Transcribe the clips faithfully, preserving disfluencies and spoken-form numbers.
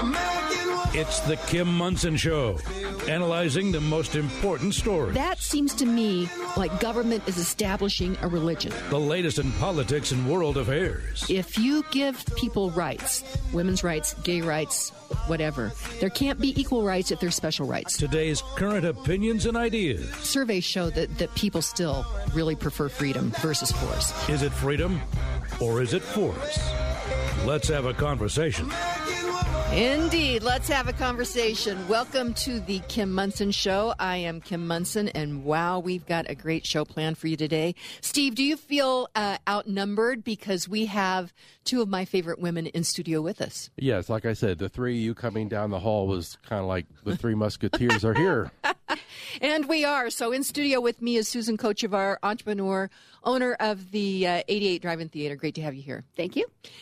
It's the Kim Monson Show, analyzing the most important stories. That seems to me like government is establishing a religion. The latest in politics and world affairs. If you give people rights, women's rights, gay rights, whatever, there can't be equal rights if there's special rights. Today's current opinions and ideas. Surveys show that, that people still really prefer freedom versus force. Is it freedom or is it force? Let's have a conversation. Indeed. Let's have a conversation. Welcome to the Kim Monson Show. I am Kim Monson, and wow, we've got a great show planned for you today. Steve, do you feel uh, outnumbered because we have two of my favorite women in studio with us? Yes, like I said, the three of you coming down the hall was kind of like the three musketeers are here. And we are. So in studio with me is Susan Kochevar, entrepreneur, owner of the uh, eighty-eight Drive-In Theater. Great to have you here. Thank you.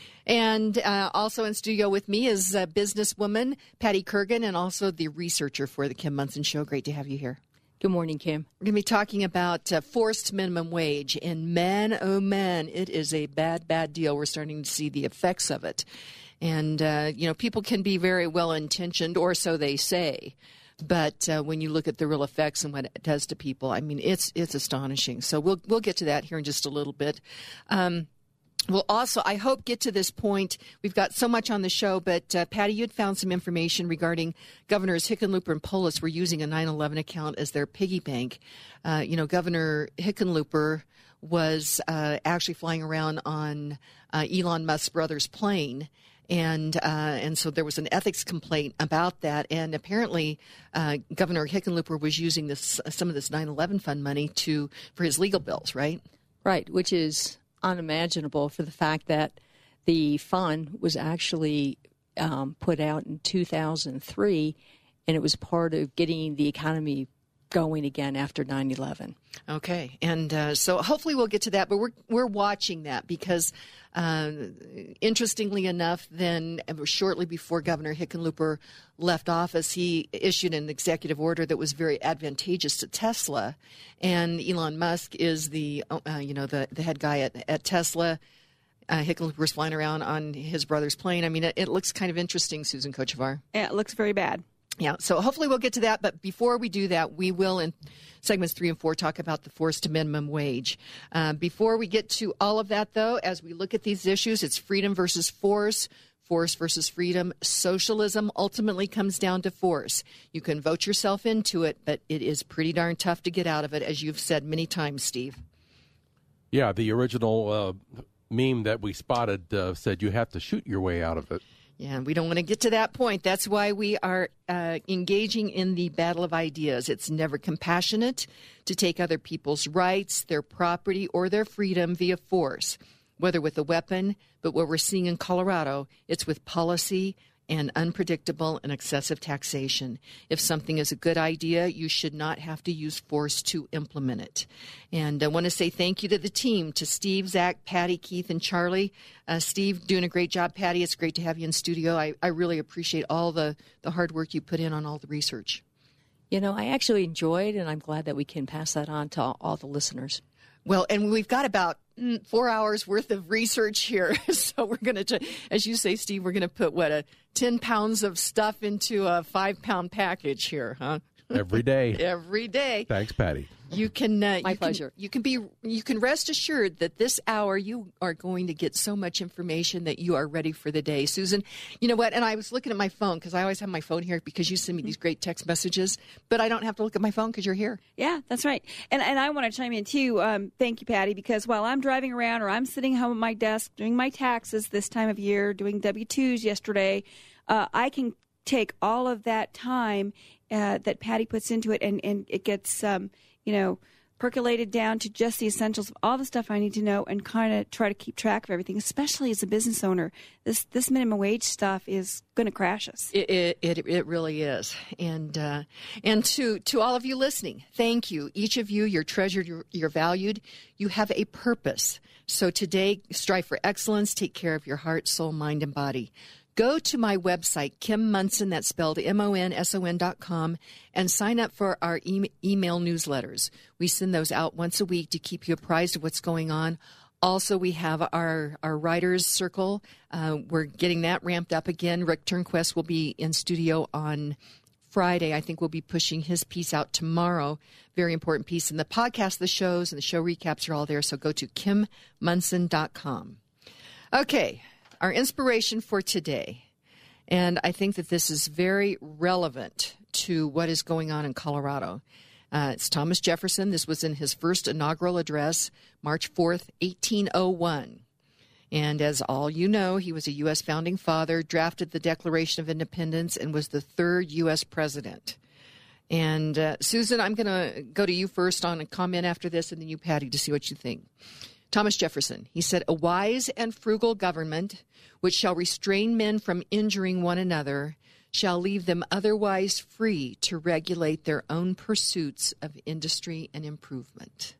And uh, also in studio with me is a businesswoman, Patty Kurgan, and also the researcher for the Kim Monson Show. Great to have you here. Good morning, Kim. We're going to be talking about uh, forced minimum wage. And man, oh man, it is a bad, bad deal. We're starting to see the effects of it. And, uh, you know, people can be very well-intentioned, or so they say. But uh, when you look at the real effects and what it does to people, I mean, it's it's astonishing. So we'll we'll get to that here in just a little bit. Um We'll also, I hope, get to this point. We've got so much on the show, but uh, Patty, you had found some information regarding Governors Hickenlooper and Polis were using a nine eleven account as their piggy bank. Uh, you know, Governor Hickenlooper was uh, actually flying around on uh, Elon Musk's brother's plane. And uh, and so there was an ethics complaint about that. And apparently uh, Governor Hickenlooper was using this some of this nine eleven fund money to for his legal bills, right? Right, which is unimaginable for the fact that the fund was actually um, put out in two thousand three, and it was part of getting the economy going again after nine eleven. Okay, and uh, so hopefully we'll get to that, but we're we're watching that because, uh, interestingly enough, then shortly before Governor Hickenlooper left office, he issued an executive order that was very advantageous to Tesla, and Elon Musk is the uh, you know the the head guy at at Tesla. Uh, Hickenlooper was flying around on his brother's plane. I mean, it, it looks kind of interesting, Susan Kochevar. Yeah, it looks very bad. Yeah, so hopefully we'll get to that. But before we do that, we will, in segments three and four, talk about the forced minimum wage. Uh, before we get to all of that, though, as we look at these issues, it's freedom versus force, force versus freedom. Socialism ultimately comes down to force. You can vote yourself into it, but it is pretty darn tough to get out of it, as you've said many times, Steve. Yeah, the original uh, meme that we spotted uh, said you have to shoot your way out of it. Yeah, we don't want to get to that point. That's why we are uh, engaging in the battle of ideas. It's never compassionate to take other people's rights, their property, or their freedom via force, whether with a weapon. But what we're seeing in Colorado, it's with policy and unpredictable and excessive taxation. If something is a good idea, you should not have to use force to implement it. And I want to say thank you to the team, to Steve, Zach, Patty, Keith, and Charlie. Uh, Steve, doing a great job. Patty, it's great to have you in studio. I, I really appreciate all the, the hard work you put in on all the research. You know, I actually enjoyed, and I'm glad that we can pass that on to all, all the listeners. Well, and we've got about mm, four hours worth of research here. So we're going to, as you say, Steve, we're going to put, what, a ten pounds of stuff into a five-pound package here, huh? Every day. Every day. Thanks, Patty. You can, uh, My you pleasure. Can, you can be, you can rest assured that this hour you are going to get so much information that you are ready for the day. Susan, you know what? And I was looking at my phone because I always have my phone here because you send me these great text messages, but I don't have to look at my phone because you're here. Yeah, that's right. And and I want to chime in too. Um, thank you, Patty, because while I'm driving around or I'm sitting home at my desk doing my taxes this time of year, doing W two's yesterday, uh, I can take all of that time uh, that Patty puts into it, and and it gets um, you know. percolated down to just the essentials of all the stuff I need to know and kind of try to keep track of everything, especially as a business owner. This this minimum wage stuff is going to crash us. It, it it it really is. And uh, and to to all of you listening, thank you. Each of you, you're treasured, you're, you're valued. You have a purpose. So today, strive for excellence. Take care of your heart, soul, mind, and body. Go to my website, Kim Monson, that's spelled M O N S O N dot com, and sign up for our e- email newsletters. We send those out once a week to keep you apprised of what's going on Also, we have our, our writers circle. Uh, we're getting that ramped up again. Rick Turnquist will be in studio on Friday. I think we'll be pushing his piece out tomorrow. Very important piece. And the podcast, the shows, and the show recaps are all there. So go to kim munson dot com. Okay, our inspiration for today. And I think that this is very relevant to what is going on in Colorado. Uh, it's Thomas Jefferson. This was in his first inaugural address, March fourth, eighteen oh one. And as all you know, he was a U S founding father, drafted the Declaration of Independence, and was the third U S president. And uh, Susan, I'm going to go to you first on a comment after this, and then you, Patty, to see what you think. Thomas Jefferson, he said, "A wise and frugal government, which shall restrain men from injuring one another, shall leave them otherwise free to regulate their own pursuits of industry and improvement."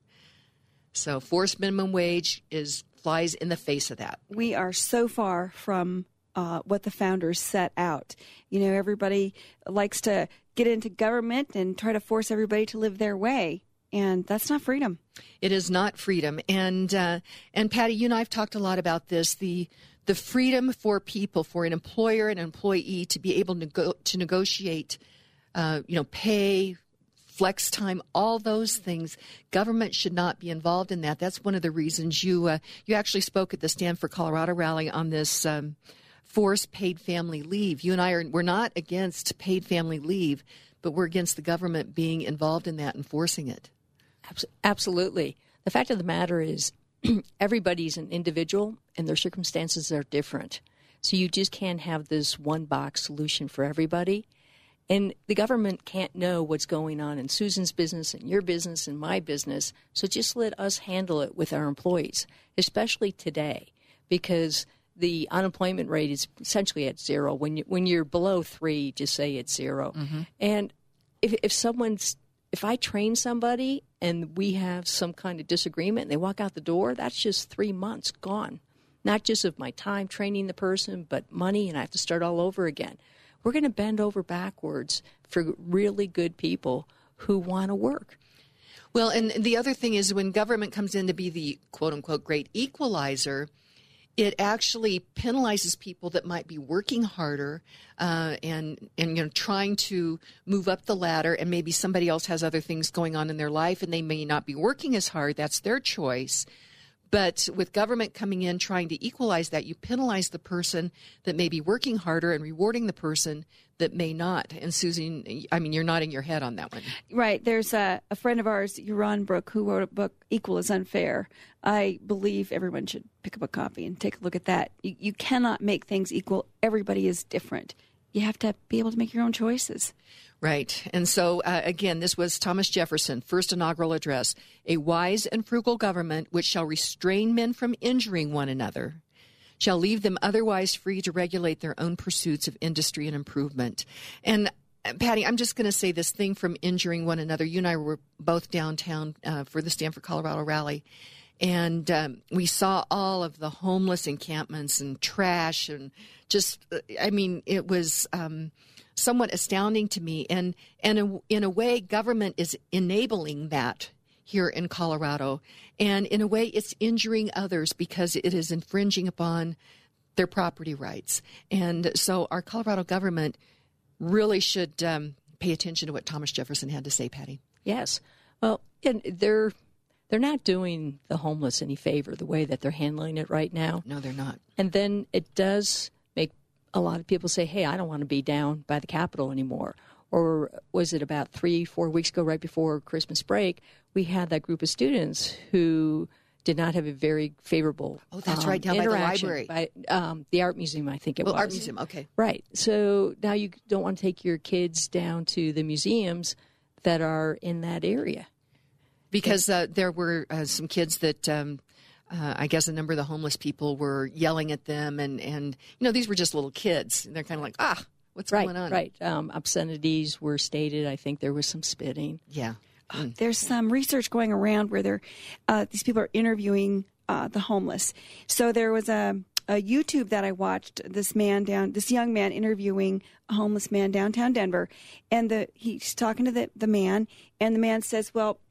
So forced minimum wage is flies in the face of that. We are so far from uh, what the founders set out. You know, everybody likes to get into government and try to force everybody to live their way. And that's not freedom. It is not freedom. And uh, and Patty, you and I have talked a lot about this, the the freedom for people, for an employer and an employee to be able to, go, to negotiate, uh, you know, pay, flex time, all those things. Government should not be involved in that. That's one of the reasons you uh, you actually spoke at the Stand for Colorado rally on this um, forced paid family leave. You and I are we're not against paid family leave, but we're against the government being involved in that and forcing it. Absolutely. The fact of the matter is everybody's an individual and their circumstances are different. So you just can't have this one box solution for everybody. And the government can't know what's going on in Susan's business and your business and my business. So just let us handle it with our employees, especially today, because the unemployment rate is essentially at zero. When you, when you're below three, just say it's zero. Mm-hmm. And if if someone's If I train somebody and we have some kind of disagreement and they walk out the door, that's just three months gone. Not just of my time training the person, but money, and I have to start all over again. We're going to bend over backwards for really good people who want to work. Well, and the other thing is when government comes in to be the quote-unquote great equalizer, it actually penalizes people that might be working harder uh, and, and you know trying to move up the ladder, and maybe somebody else has other things going on in their life and they may not be working as hard. That's their choice. But with government coming in trying to equalize that, you penalize the person that may be working harder and rewarding the person that may not. And Susan, I mean, you're nodding your head on that one. Right. There's a, a friend of ours, Yaron Brook, who wrote a book, Equal is Unfair. I believe everyone should pick up a copy and take a look at that. You, you cannot make things equal. Everybody is different. You have to be able to make your own choices. Right. And so, uh, again, this was Thomas Jefferson, first inaugural address. "A wise and frugal government which shall restrain men from injuring one another shall leave them otherwise free to regulate their own pursuits of industry and improvement." And, uh, Patty, I'm just going to say this thing from injuring one another. You and I were both downtown uh, for the Stand for Colorado rally, and um, we saw all of the homeless encampments and trash and just, uh, I mean, it was... Um, somewhat astounding to me. And, and in, in a way, government is enabling that here in Colorado. And in a way, it's injuring others because it is infringing upon their property rights. And so our Colorado government really should um, pay attention to what Thomas Jefferson had to say, Patty. Yes. Well, and they're they're not doing the homeless any favor the way that they're handling it right now. No, they're not. And then it does make a lot of people say, hey, I don't want to be down by the Capitol anymore. Or was it about three, four weeks ago, right before Christmas break, we had that group of students who did not have a very favorable Oh, that's um, right, down by the library. By, um, the art museum, I think it well, was. Art museum, okay. Right. So now you don't want to take your kids down to the museums that are in that area. Because uh, there were uh, some kids that... Um, Uh, I guess a number of the homeless people were yelling at them, and, and you know, these were just little kids. They're kind of like, ah, what's right, going on? Right, um, obscenities were stated. I think there was some spitting. Yeah. Uh, there's some research going around where they're, uh, these people are interviewing uh, the homeless. So there was a, a YouTube that I watched, this man down, this young man interviewing a homeless man downtown Denver, and the he's talking to the, the man, and the man says, well,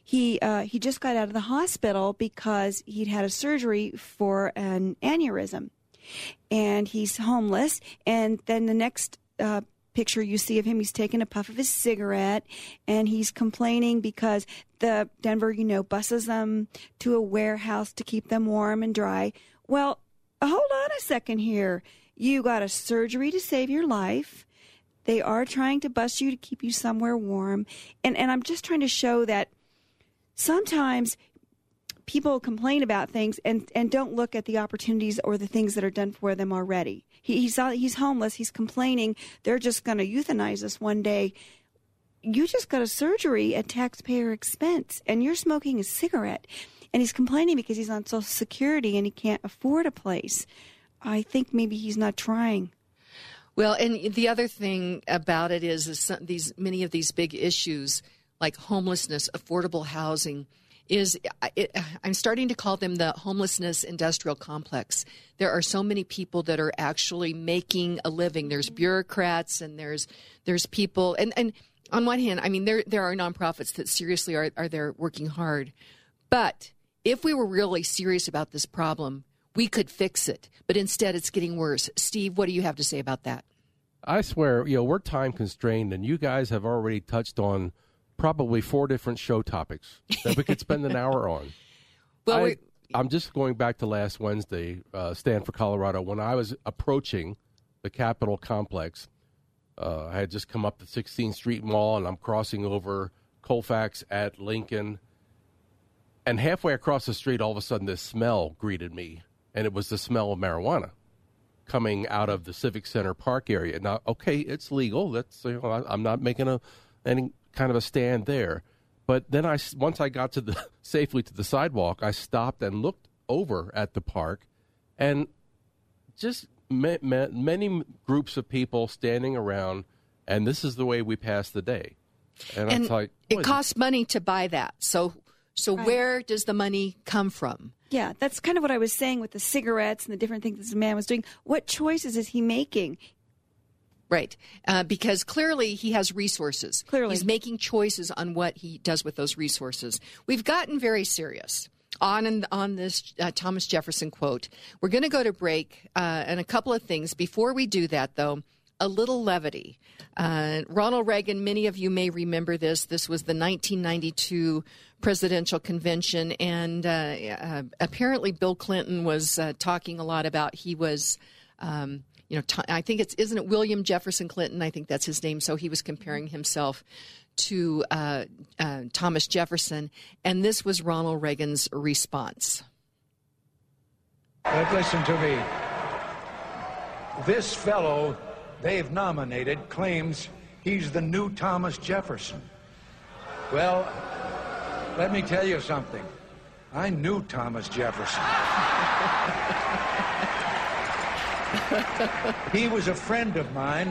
He uh, he just got out of the hospital because he'd had a surgery for an aneurysm, and he's homeless. And then the next uh, picture you see of him, he's taking a puff of his cigarette, and he's complaining because the Denver, you know, buses them to a warehouse to keep them warm and dry. Well, hold on a second here. You got a surgery to save your life. They are trying to bus you to keep you somewhere warm. And, and I'm just trying to show that sometimes people complain about things and, and don't look at the opportunities or the things that are done for them already. He, he's, he's homeless. He's complaining. They're just going to euthanize us one day. You just got a surgery at taxpayer expense, and you're smoking a cigarette. And he's complaining because he's on Social Security and he can't afford a place. I think maybe he's not trying. Well, and the other thing about it is, is some, these many of these big issues like homelessness, affordable housing, is it, I'm starting to call them the homelessness industrial complex. There are so many people that are actually making a living. There's bureaucrats and there's there's people. And, and on one hand, I mean, there there are nonprofits that seriously are, are there working hard. But if we were really serious about this problem, we could fix it, but instead it's getting worse. Steve, what do you have to say about that? I swear, you know, we're time constrained, and you guys have already touched on probably four different show topics that we could spend an hour on. Well, I, I'm just going back to last Wednesday, uh, Stanford, Colorado, when I was approaching the Capitol complex. Uh, I had just come up the sixteenth Street Mall, and I'm crossing over Colfax at Lincoln. And halfway across the street, all of a sudden, this smell greeted me. And it was the smell of marijuana coming out of the Civic Center Park area. Now, okay, it's legal. That's, you know, I, I'm not making a any kind of a stand there. But then I, once I got to the safely to the sidewalk, I stopped and looked over at the park, and just ma- ma- many groups of people standing around. And this is the way we pass the day. And, and I'm like, it costs money to buy that. So, so right. Where does the money come from? Yeah, that's kind of what I was saying with the cigarettes and the different things this man was doing. What choices is he making? Right, uh, because clearly he has resources. Clearly. He's making choices on what he does with those resources. We've gotten very serious on and on this uh, Thomas Jefferson quote. We're going to go to break uh, and a couple of things. Before we do that, though, a little levity. Uh, Ronald Reagan, many of you may remember this. This was the nineteen ninety-two presidential convention, and uh, uh, apparently Bill Clinton was uh, talking a lot about he was, um, you know, t- I think it's, isn't it William Jefferson Clinton? I think that's his name. So he was comparing himself to uh, uh, Thomas Jefferson, and this was Ronald Reagan's response. But listen to me. This fellow they've nominated claims he's the new Thomas Jefferson. Well, let me tell you something. I knew Thomas Jefferson. He was a friend of mine.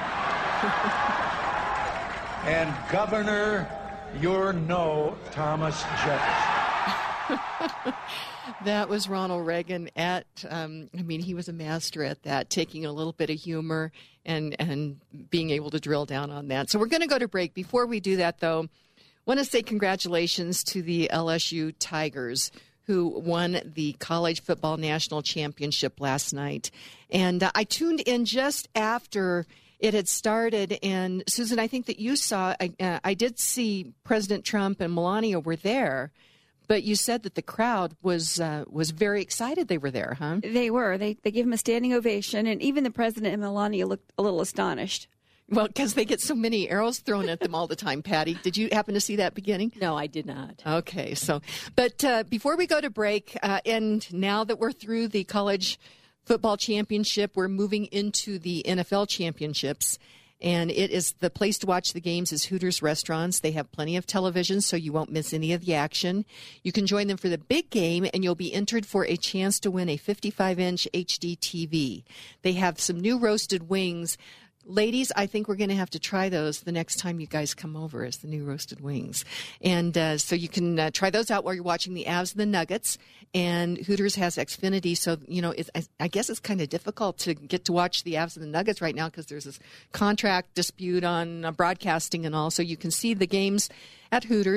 And Governor, you're no Thomas Jefferson. That was Ronald Reagan at, um, I mean, he was a master at that, taking a little bit of humor and, and being able to drill down on that. So we're going to go to break. Before we do that, though, I want to say congratulations to the L S U Tigers, who won the college football national championship last night. And uh, I tuned in just after it had started. And, Susan, I think that you saw, I, uh, I did see President Trump and Melania were there. But you said that the crowd was uh, was very excited they were there, huh? They were. They they gave him a standing ovation, and even the president and Melania looked a little astonished. Well, because they get so many arrows thrown at them all the time, Patty. Did you happen to see that beginning? No, I did not. Okay, so, but uh, before we go to break, uh, and now that we're through the college football championship, we're moving into the N F L championships. And it is the place to watch the games is Hooters Restaurants. They have plenty of television, so you won't miss any of the action. You can join them for the big game, and you'll be entered for a chance to win a fifty-five inch H D T V. They have some new roasted wings. Ladies, I think we're going to have to try those the next time you guys come over as the new roasted wings. And uh, so you can uh, try those out while you're watching the Avs and the Nuggets. And Hooters has Xfinity, so, you know, it's, I guess it's kind of difficult to get to watch the Avs and the Nuggets right now because there's this contract dispute on uh, broadcasting and all. So you can see the games at Hooters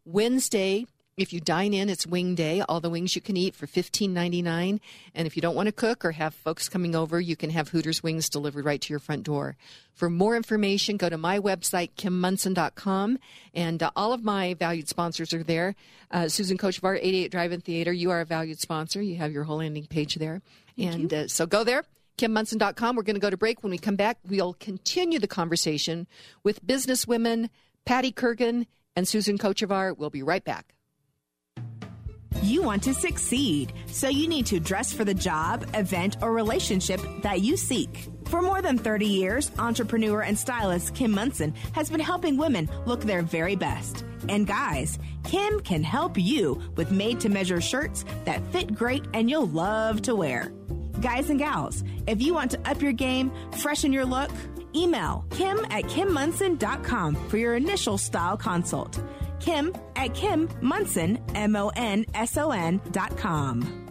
Wednesday, if you dine in, it's wing day. All the wings you can eat for fifteen ninety-nine. And if you don't want to cook or have folks coming over, you can have Hooters wings delivered right to your front door. For more information, go to my website, kim munson dot com. And uh, all of my valued sponsors are there. Uh, Susan Kochevar, eighty-eight Drive-In Theater, you are a valued sponsor. You have your whole landing page there. Thank and uh, so go there, kim munson dot com. We're going to go to break. When we come back, we'll continue the conversation with businesswomen Patty Kurgan and Susan Kochevar. We'll be right back. You want to succeed, so you need to dress for the job, event, or relationship that you seek. For more than thirty years, entrepreneur and stylist Kim Munson has been helping women look their very best. And guys, Kim can help you with made-to-measure shirts that fit great and you'll love to wear. Guys and gals, if you want to up your game, freshen your look, email kim at kim munson dot com for your initial style consult. Kim at Kim Munson, M O N S O N dot com.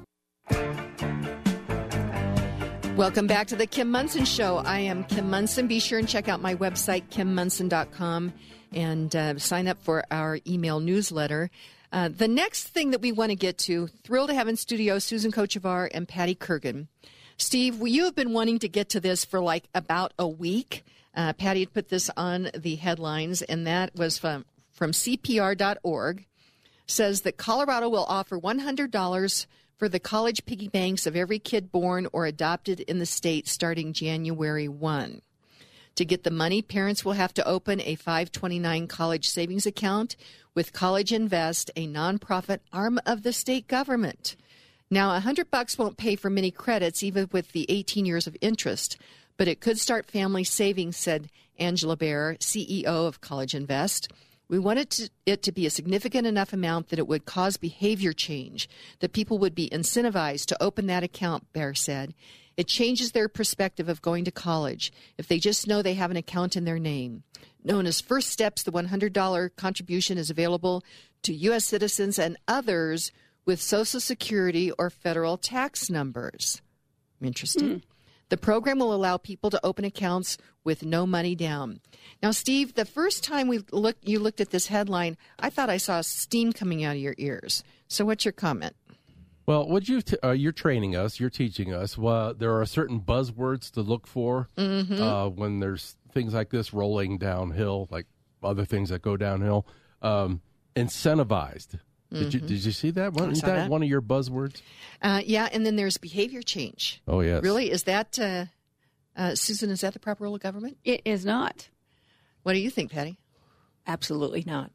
Welcome back to the Kim Munson Show. I am Kim Munson. Be sure and check out my website, kim munson dot com, and uh, sign up for our email newsletter. Uh, the next thing that we want to get to, thrilled to have in studio Susan Kochevar and Patty Kurgan. Steve, you have been wanting to get to this for like about a week. Uh, Patty had put this on the headlines, and that was from from C P R dot org, says that Colorado will offer one hundred dollars for the college piggy banks of every kid born or adopted in the state starting January first. To get the money, parents will have to open a five twenty-nine college savings account with College Invest, a nonprofit arm of the state government. Now, one hundred bucks won't pay for many credits, even with the eighteen years of interest, but it could start family savings, said Angela Bear, C E O of College Invest. We wanted to, it to be a significant enough amount that it would cause behavior change, that people would be incentivized to open that account, Bear said. It changes their perspective of going to college if they just know they have an account in their name. Known as First Steps, the one hundred dollars contribution is available to U S citizens and others with Social Security or federal tax numbers. Interesting. Mm. The program will allow people to open accounts with no money down. Now, Steve, the first time we looked, you looked at this headline, I thought I saw steam coming out of your ears. So what's your comment? Well, what you t- uh, you're training us, you're teaching us. Well, there are certain buzzwords to look for mm-hmm. uh, when there's things like this rolling downhill, like other things that go downhill. Um, incentivized. Mm-hmm. Did you did you see that? Isn't that, that one of your buzzwords? Uh, yeah, and then there's behavior change. Oh, yes. Really? Is that, uh, uh, Susan, is that the proper role of government? It is not. What do you think, Patty? Absolutely not.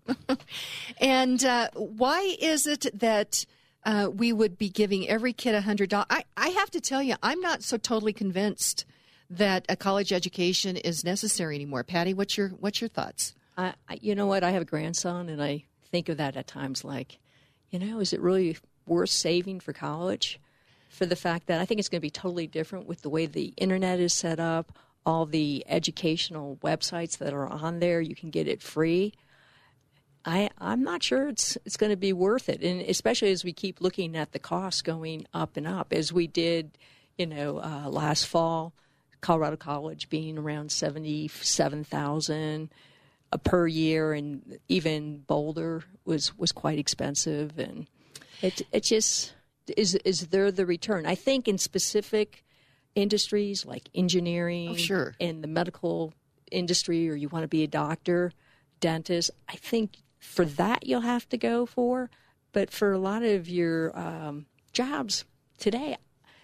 And uh, why is it that uh, we would be giving every kid one hundred dollars? I, I have to tell you, I'm not so totally convinced that a college education is necessary anymore. Patty, what's your what's your thoughts? I, I, you know what? I have a grandson, and I think of that at times like, you know, is it really worth saving for college? For the fact that I think it's going to be totally different with the way the internet is set up, all the educational websites that are on there, you can get it free. I, I'm not sure it's it's going to be worth it, and especially as we keep looking at the costs going up and up, as we did, you know, uh, last fall, Colorado College being around seventy-seven thousand dollars per year, and even Boulder was, was quite expensive, and it it just is is there the return? I think in specific industries like engineering, oh, sure. and the medical industry, or you want to be a doctor, dentist, I think for that you'll have to go for. But for a lot of your um, jobs today,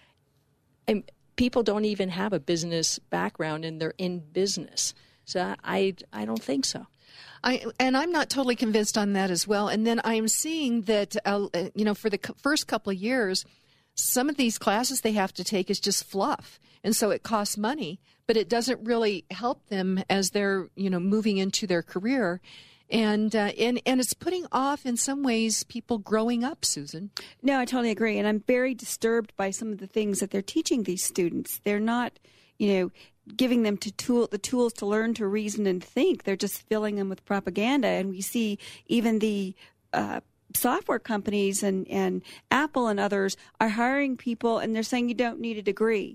and people don't even have a business background, and they're in business. So I, I don't think so. I, and I'm not totally convinced on that as well. And then I am seeing that, uh, you know, for the first couple of years, some of these classes they have to take is just fluff. And so it costs money, but it doesn't really help them as they're, you know, moving into their career. And, uh, and, and it's putting off, in some ways, people growing up, Susan. No, I totally agree. And I'm very disturbed by some of the things that they're teaching these students. They're not, you know, giving them to tool the tools to learn to reason and think. They're just filling them with propaganda. And we see even the uh, software companies and, and Apple and others are hiring people, and they're saying you don't need a degree.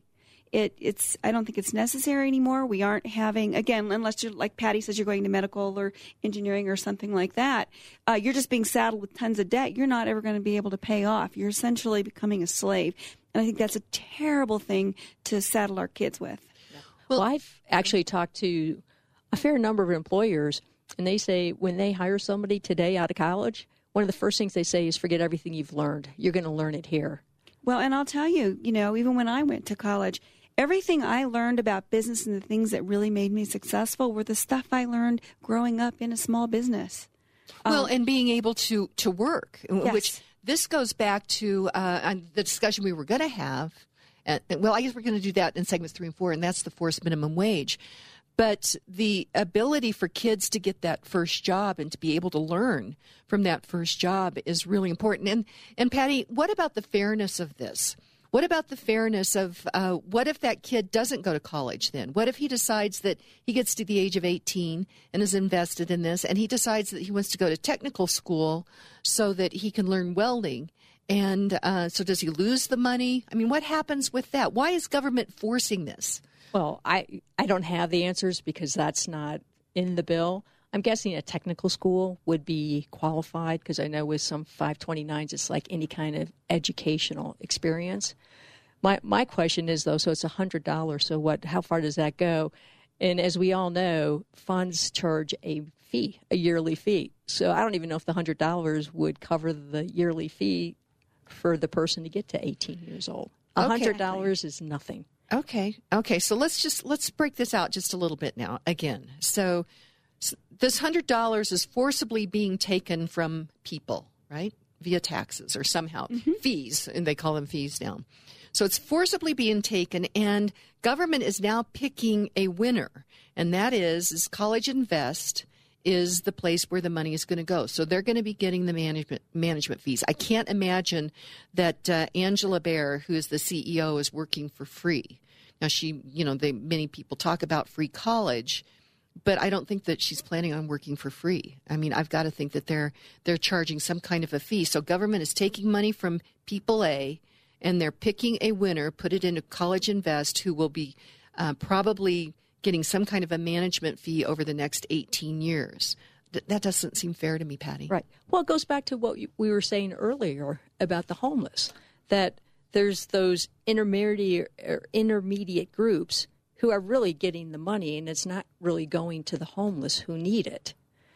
It, it's I don't think it's necessary anymore. We aren't having, again, unless you're, like Patty says, you're going to medical or engineering or something like that, uh, you're just being saddled with tons of debt. You're not ever going to be able to pay off. You're essentially becoming a slave. And I think that's a terrible thing to saddle our kids with. Well, I've actually talked to a fair number of employers, and they say when they hire somebody today out of college, one of the first things they say is forget everything you've learned. You're going to learn it here. Well, and I'll tell you, you know, even when I went to college, everything I learned about business and the things that really made me successful were the stuff I learned growing up in a small business. Well, Um, and being able to, to work, Yes. which this goes back to uh, the discussion we were going to have. Uh, well, I guess we're going to do that in segments three and four, and that's the forced minimum wage. But the ability for kids to get that first job and to be able to learn from that first job is really important. And, and Patty, what about the fairness of this? What about the fairness of uh, what if that kid doesn't go to college then? What if he decides that he gets to the age of eighteen and is invested in this, and he decides that he wants to go to technical school so that he can learn welding? And uh, so does he lose the money? I mean, what happens with that? Why is government forcing this? Well, I, I don't have the answers because that's not in the bill. I'm guessing a technical school would be qualified because I know with some five twenty-nines it's like any kind of educational experience. My my question is, though, so it's one hundred dollars. So what? How far does that go? And as we all know, funds charge a fee, a yearly fee. So I don't even know if the one hundred dollars would cover the yearly fee for the person to get to eighteen years old. one hundred dollars Okay. is nothing. Okay. Okay. So let's just let's break this out just a little bit now. Again, so s- this hundred dollars is forcibly being taken from people, right, via taxes or somehow fees, and they call them fees now. So it's forcibly being taken, and government is now picking a winner, and that is is College Invest is the place where the money is going to go. So they're going to be getting the management management fees. I can't imagine that uh, Angela Baer, who is the C E O, is working for free. Now, she, you know, they, many people talk about free college, but I don't think that she's planning on working for free. I mean, I've got to think that they're they're charging some kind of a fee. So government is taking money from people A, and they're picking a winner, put it into College Invest, who will be uh, probably getting some kind of a management fee over the next eighteen years. Th- that doesn't seem fair to me, Patty. Right. Well, it goes back to what you- we were saying earlier about the homeless, that there's those intermediate, or intermediate groups who are really getting the money, and it's not really going to the homeless who need it.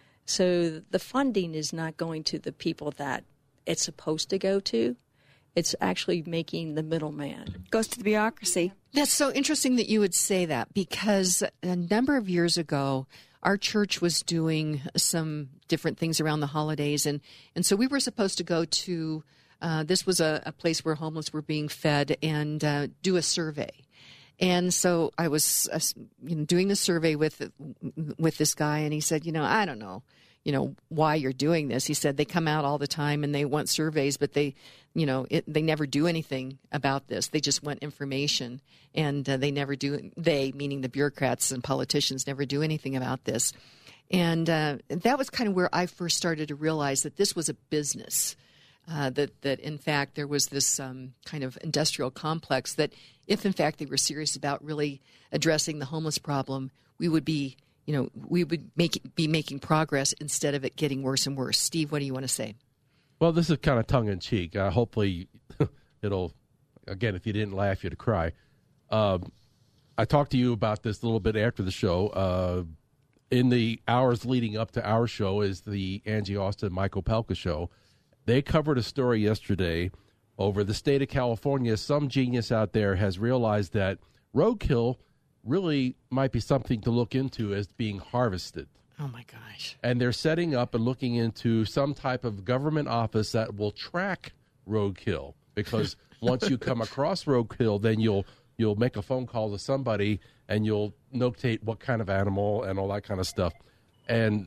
So the funding is not going to the people that it's supposed to go to. It's actually making the middleman. Goes to the bureaucracy. That's so interesting that you would say that, because a number of years ago, our church was doing some different things around the holidays. And, and so we were supposed to go to, uh, this was a, a place where homeless were being fed, and uh, do a survey. And so I was uh, you know, doing the survey with with this guy, and he said, you know, I don't know, you know, why you're doing this. He said they come out all the time and they want surveys, but they, you know, it, they never do anything about this. They just want information, and uh, they never do. They, meaning the bureaucrats and politicians, never do anything about this. And uh, that was kind of where I first started to realize that this was a business. Uh, that, that in fact there was this um, kind of industrial complex that if in fact they were serious about really addressing the homeless problem, we would be, you know, we would make be making progress instead of it getting worse and worse. Steve, what do you want to say? Well, this is kind of tongue-in-cheek. Uh, hopefully it'll, again, if you didn't laugh, you'd cry. Um, I talked to you about this a little bit after the show. Uh, in the hours leading up to our show is the Angie Austin, Mike Opelka show. They covered a story yesterday over the state of California. Some genius out there has realized that roadkill really might be something to look into as being harvested. Oh, my gosh. And they're setting up and looking into some type of government office that will track roadkill, because once you come across roadkill, then you'll you'll make a phone call to somebody and you'll notate what kind of animal and all that kind of stuff. And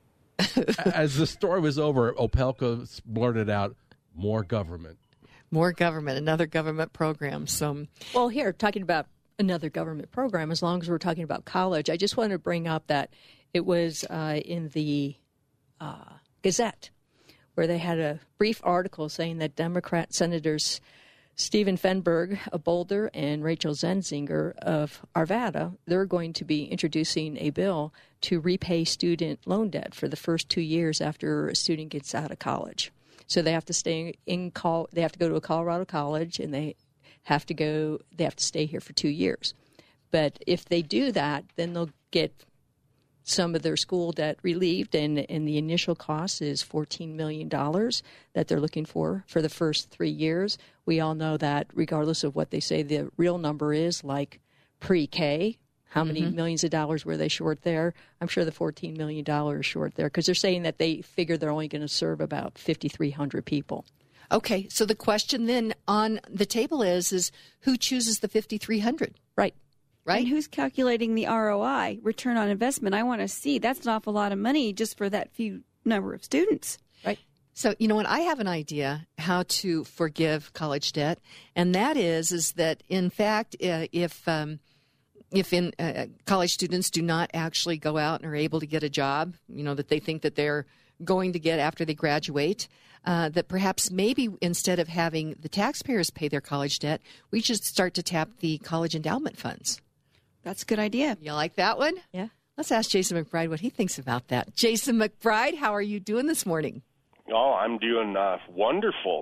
as the story was over, Opelka blurted out, more government. More government, another government program. So, Well, here, talking about another government program, as long as we're talking about college, I just want to bring up that it was uh, in the uh, Gazette where they had a brief article saying that Democrat Senators Stephen Fenberg of Boulder and Rachel Zenzinger of Arvada, they're going to be introducing a bill to repay student loan debt for the first two years after a student gets out of college. So they have to stay in col- they have to go to a Colorado college, and they have to go they have to stay here for two years. But if they do that, then they'll get some of their school debt relieved, and, and the initial cost is fourteen million dollars that they're looking for for the first three years. We all know that regardless of what they say the real number is, like pre-K, how many mm-hmm. millions of dollars were they short there? I'm sure the fourteen million dollars is short there, because they're saying that they figure they're only going to serve about fifty-three hundred people. Okay, so the question then on the table is, is who chooses the fifty-three hundred? Right. Right. And who's calculating the R O I, return on investment? I want to see. That's an awful lot of money just for that few number of students. Right. So, you know what? I have an idea how to forgive college debt, and that is, is that, in fact, uh, if um, if in uh, college students do not actually go out and are able to get a job, you know, that they think that they're going to get after they graduate, uh, that perhaps maybe instead of having the taxpayers pay their college debt, we should start to tap the college endowment funds. That's a good idea. You like that one? Yeah. Let's ask Jason McBride what he thinks about that. Jason McBride, how are you doing this morning? Oh, I'm doing uh, wonderful.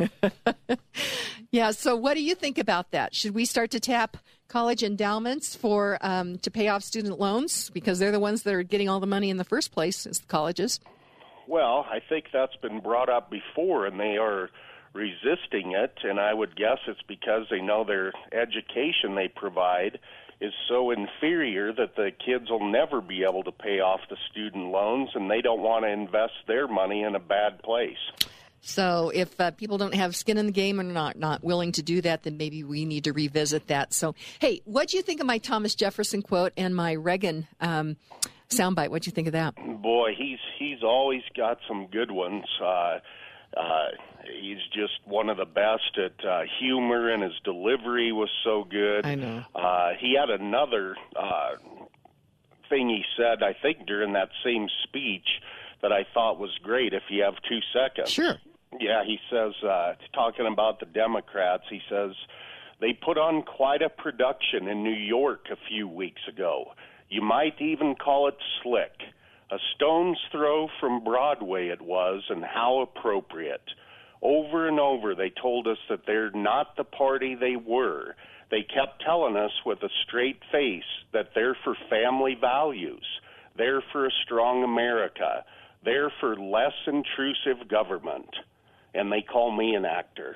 Yeah, so what do you think about that? Should we start to tap college endowments for um, to pay off student loans? Because they're the ones that are getting all the money in the first place, is the colleges. Well, I think that's been brought up before, and they are resisting it, and I would guess it's because they know their education they provide is so inferior that the kids will never be able to pay off the student loans, and they don't want to invest their money in a bad place. So if uh, people don't have skin in the game and are not, not willing to do that, then maybe we need to revisit that. So, hey, what do you think of my Thomas Jefferson quote and my Reagan um, soundbite? What do you think of that? Boy, he's he's always got some good ones. Uh, uh, he's just one of the best at uh, humor, and his delivery was so good. I know. Uh, he had another uh, thing he said, I think, during that same speech that I thought was great, if you have two seconds. Sure. Yeah, he says, uh, talking about the Democrats, he says, they put on quite a production in New York a few weeks ago. You might even call it slick. A stone's throw from Broadway it was, and how appropriate. Over and over they told us that they're not the party they were. They kept telling us with a straight face that they're for family values. They're for a strong America. They're for less intrusive government. And they call me an actor.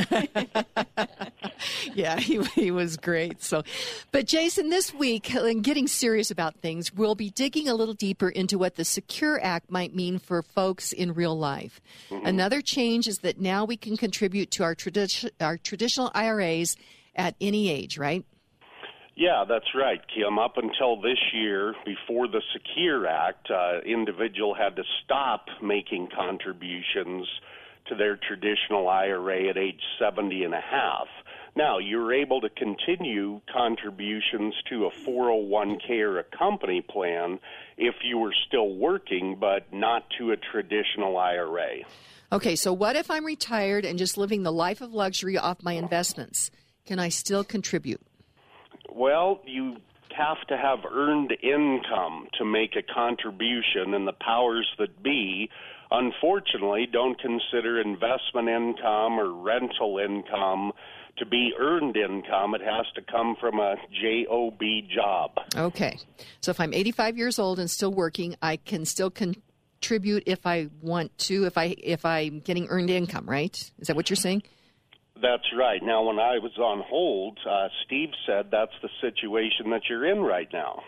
Yeah, he, he was great. So, but Jason, this week, in getting serious about things, we'll be digging a little deeper into what the Secure Act might mean for folks in real life. Mm-hmm. Another change is that now we can contribute to our, tradi- our traditional I R As at any age, right? Yeah, that's right, Kim. Up until this year, before the Secure Act, uh, individual had to stop making contributions to their traditional I R A at age seventy and a half. Now, you're able to continue contributions to a four oh one k or a company plan if you were still working, but not to a traditional I R A. Okay, so what if I'm retired and just living the life of luxury off my investments? Can I still contribute? Well, you have to have earned income to make a contribution, and the powers that be, unfortunately, don't consider investment income or rental income to be earned income. It has to come from a job job. Okay. So if I'm eighty-five years old and still working, I can still contribute if I want to, if, I, if I'm getting earned income, right? Is that what you're saying? That's right. Now, when I was on hold, uh, Steve said that's the situation that you're in right now.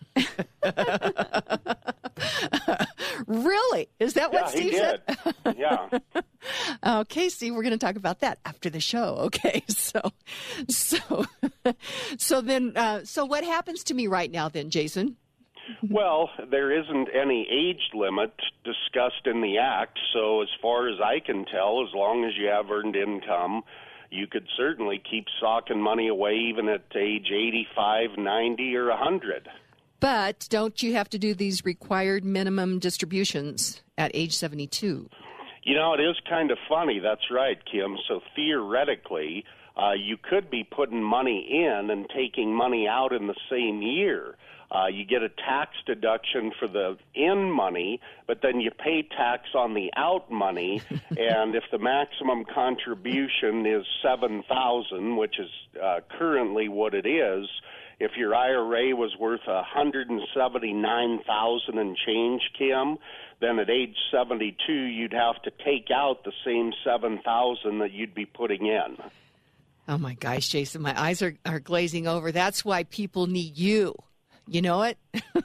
Really? Is that what yeah, Steve he said? Did. Yeah. Okay, Steve, we're going to talk about that after the show. Okay, so, so, so then, uh, so what happens to me right now, then, Jason? Well, there isn't any age limit discussed in the Act, so as far as I can tell, as long as you have earned income, you could certainly keep socking money away even at age eighty-five, ninety, or one hundred. But don't you have to do these required minimum distributions at age seventy-two? You know, it is kind of funny. That's right, Kim. So theoretically, uh, you could be putting money in and taking money out in the same year. Uh, you get a tax deduction for the in money, but then you pay tax on the out money. And if the maximum contribution is seven thousand dollars, which is uh, currently what it is, if your I R A was worth one hundred seventy-nine thousand dollars and change, Kim, then at age seventy-two, you'd have to take out the same seven thousand dollars that you'd be putting in. Oh, my gosh, Jason, my eyes are, are glazing over. That's why people need you. You know it?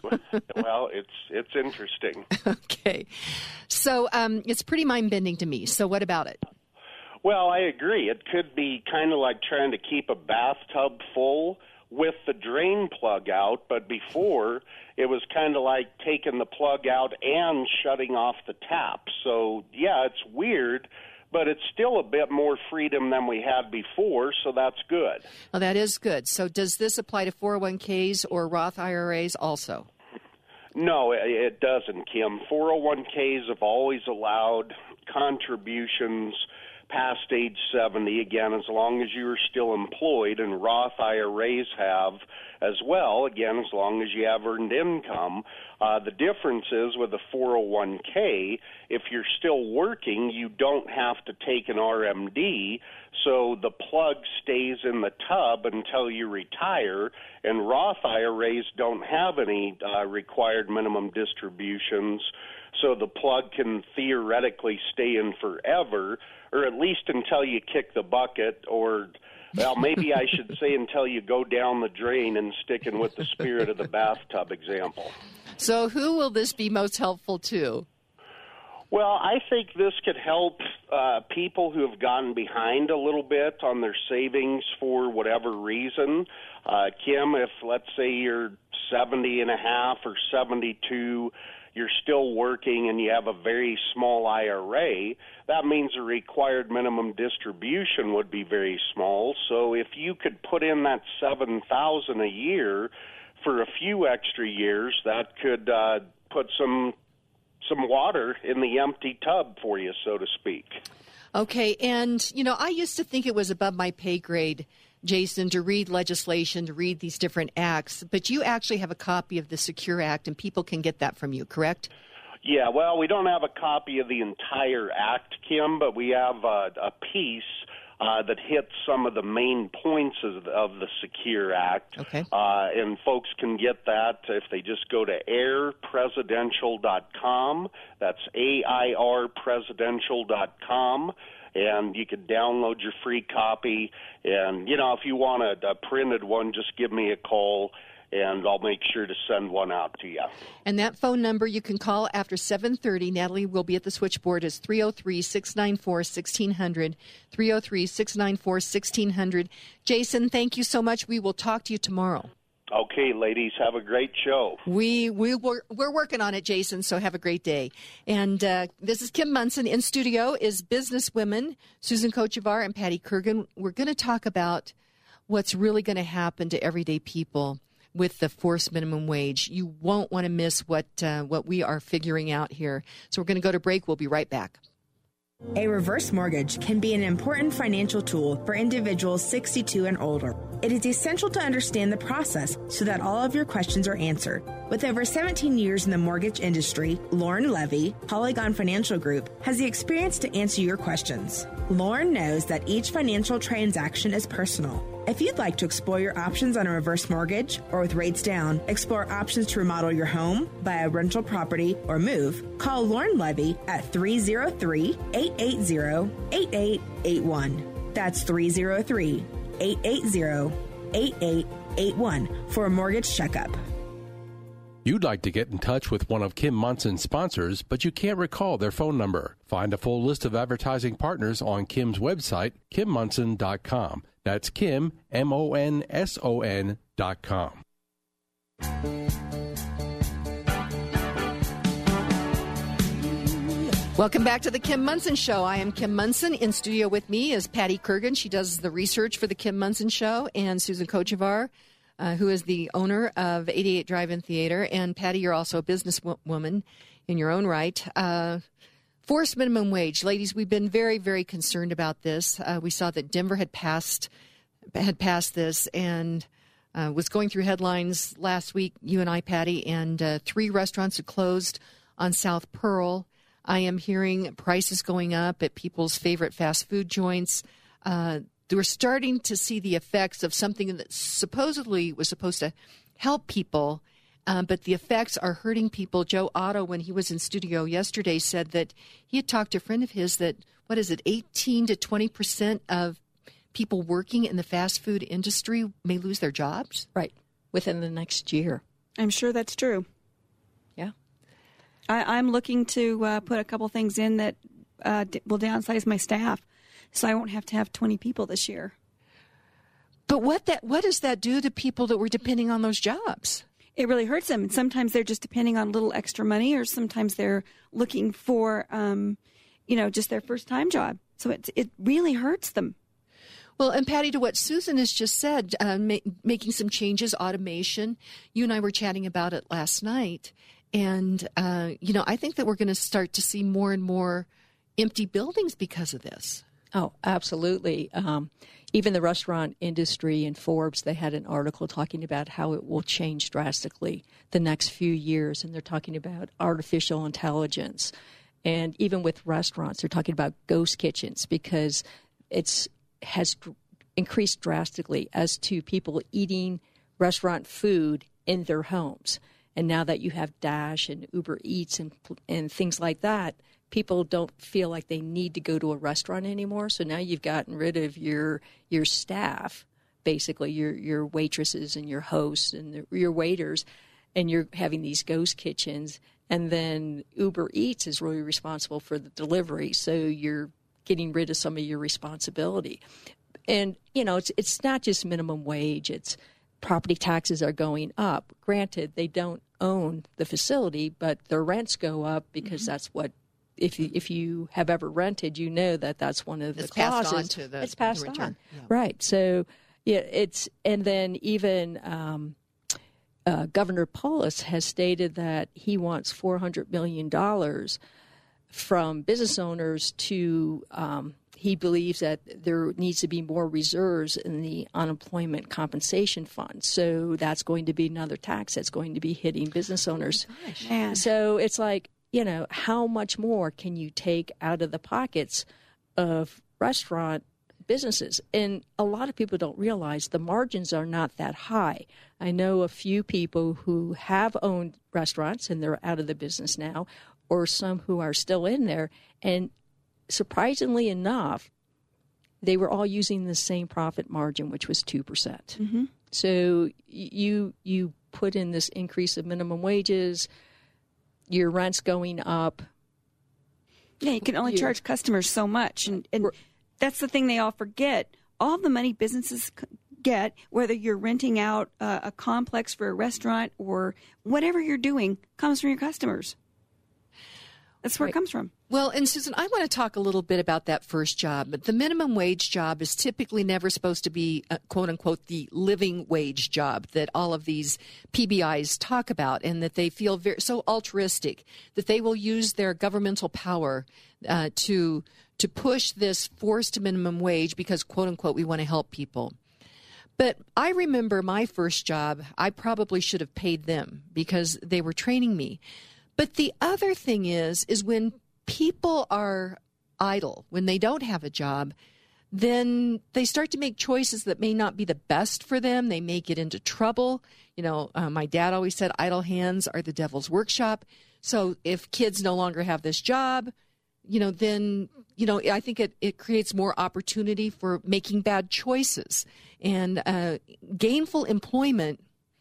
Well, it's it's interesting. Okay. So um, it's pretty mind-bending to me. So what about it? Well, I agree. It could be kind of like trying to keep a bathtub full with the drain plug out, but before it was kind of like taking the plug out and shutting off the tap. So, yeah, it's weird, but it's still a bit more freedom than we had before, so that's good. Well, that is good. So does this apply to four oh one k's or Roth I R As also? No, it doesn't, Kim. four oh one k's have always allowed contributions past age seventy, again, as long as you are still employed, and Roth I R As have as well, again, as long as you have earned income. Uh, the difference is with a four oh one k, if you're still working, you don't have to take an R M D, so the plug stays in the tub until you retire, and Roth I R As don't have any uh, required minimum distributions, so the plug can theoretically stay in forever, or at least until you kick the bucket, or, well, maybe I should say until you go down the drain, and sticking with the spirit of the bathtub example. So who will this be most helpful to? Well, I think this could help uh, people who have gotten behind a little bit on their savings for whatever reason. Uh, Kim, if let's say you're seventy and a half or seventy-two, you're still working and you have a very small I R A, that means the required minimum distribution would be very small. So if you could put in that seven thousand dollars a year for a few extra years, that could uh, put some some water in the empty tub for you, so to speak. Okay, and, you know, I used to think it was above my pay grade, Jason, to read legislation, to read these different acts, but you actually have a copy of the Secure Act, and people can get that from you, correct? Yeah, well, we don't have a copy of the entire act, Kim, but we have a, a piece uh, that hits some of the main points of, of the Secure Act. Okay. Uh, and folks can get that if they just go to air presidential dot com. That's A I R presidential dot com. And you can download your free copy. And, you know, if you want a, a printed one, just give me a call, and I'll make sure to send one out to you. And that phone number you can call after seven thirty. Natalie will be at the switchboard. Is three oh three, six nine four, one six zero zero, three oh three, six nine four, one six zero zero. Jason, thank you so much. We will talk to you tomorrow. Okay, ladies, have a great show. We, we were, we're working on it, Jason, so have a great day. And uh, this is Kim Monson. In studio is businesswomen Susan Kochevar and Patty Kurgan. We're going to talk about what's really going to happen to everyday people with the forced minimum wage. You won't want to miss what uh, what we are figuring out here. So we're going to go to break. We'll be right back. A reverse mortgage can be an important financial tool for individuals sixty-two and older. It is essential to understand the process so that all of your questions are answered. With over seventeen years in the mortgage industry, Lauren Levy, Polygon Financial Group, has the experience to answer your questions. Lauren knows that each financial transaction is personal. If you'd like to explore your options on a reverse mortgage or with rates down, explore options to remodel your home, buy a rental property, or move, call Lauren Levy at three oh three, eight eight zero, eight eight eight one. That's three oh three, eight eight zero, eight eight eight one for a mortgage checkup. You'd like to get in touch with one of Kim Monson's sponsors, but you can't recall their phone number. Find a full list of advertising partners on Kim's website, kim monson dot com. That's Kim, M O N S O N dot com. Welcome back to the Kim Monson Show. I am Kim Monson. In studio with me is Patty Kurgan. She does the research for the Kim Monson Show, and Susan Kochevar, uh, who is the owner of eighty-eight Drive-In Theater. And Patty, you're also a businesswoman in your own right. Uh, Forced minimum wage. Ladies, we've been very, very concerned about this. Uh, we saw that Denver had passed had passed this and uh, was going through headlines last week, you and I, Patty, and uh, three restaurants had closed on South Pearl. I am hearing prices going up at people's favorite fast food joints. Uh, we're starting to see the effects of something that supposedly was supposed to help people, um, but the effects are hurting people. Joe Otto, when he was in studio yesterday, said that he had talked to a friend of his that, what is it, eighteen to twenty percent of people working in the fast food industry may lose their jobs? Right, within the next year. I'm sure that's true. Yeah. I, I'm looking to uh, put a couple things in that uh, d- will downsize my staff, so I won't have to have twenty people this year. But what that what does that do to people that were depending on those jobs? It really hurts them. And sometimes they're just depending on a little extra money, or sometimes they're looking for, um, you know, just their first time job. So it it really hurts them. Well, and Patty, to what Susan has just said, uh, ma- making some changes, automation. You and I were chatting about it last night, and uh, you know, I think that we're going to start to see more and more empty buildings because of this. Oh, absolutely. Um, even the restaurant industry in Forbes, they had an article talking about how it will change drastically the next few years. And they're talking about artificial intelligence. And even with restaurants, they're talking about ghost kitchens because it's has dr- increased drastically as to people eating restaurant food in their homes. And now that you have Dash and Uber Eats and and things like that, people don't feel like they need to go to a restaurant anymore. So now you've gotten rid of your your staff, basically your your waitresses and your hosts and the, your waiters, and you're having these ghost kitchens. And then Uber Eats is really responsible for the delivery. So you're getting rid of some of your responsibility. And, you know, it's it's not just minimum wage. It's property taxes are going up. Granted, they don't own the facility, but their rents go up because mm-hmm. that's what, if you, if you have ever rented, you know that that's one of the it's clauses. Passed on to the, it's passed the on. Yeah. Right. So, yeah, it's, and then even um, uh, Governor Polis has stated that he wants four hundred million dollars from business owners to, um, he believes that there needs to be more reserves in the unemployment compensation fund. So that's going to be another tax that's going to be hitting business owners. Oh gosh. So it's like, you know, how much more can you take out of the pockets of restaurant businesses? And a lot of people don't realize the margins are not that high. I know a few people who have owned restaurants and they're out of the business now, or some who are still in there. And surprisingly enough, they were all using the same profit margin, which was two percent. Mm-hmm. So you you put in this increase of minimum wages, your rent's going up. Yeah, you can only You're, charge customers so much. And, and that's the thing they all forget. All the money businesses get, whether you're renting out a, a complex for a restaurant or whatever you're doing, comes from your customers. That's where right. it comes from. Well, and Susan, I want to talk a little bit about that first job. But the minimum wage job is typically never supposed to be, uh, quote unquote, the living wage job that all of these P B Is talk about, and that they feel very so altruistic that they will use their governmental power uh, to to push this forced minimum wage because, quote unquote, we want to help people. But I remember my first job, I probably should have paid them because they were training me. But the other thing is, is when people are idle, when they don't have a job, then they start to make choices that may not be the best for them. They may get into trouble. You know, uh, my dad always said idle hands are the devil's workshop. So if kids no longer have this job, you know, then, you know, I think it, it creates more opportunity for making bad choices. And uh, gainful employment